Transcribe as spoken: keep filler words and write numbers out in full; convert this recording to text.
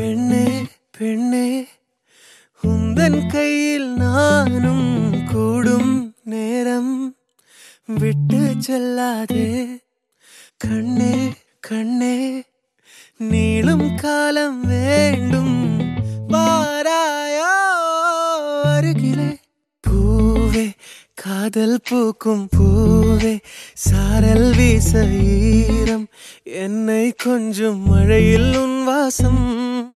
பெண்ணே பெண்ணே உந்தன் கையில் நானும் கூடும் நேரம் விட்டு செல்லாதே கண்ணே கண்ணே நீளும் காலம் வேண்டும் வாராயோ அருகிலே பூவே காதல் பூக்கும் பூவே சாரல் வீச ஈரம் என்னை கொஞ்சம் மழையில் உன் வாசம்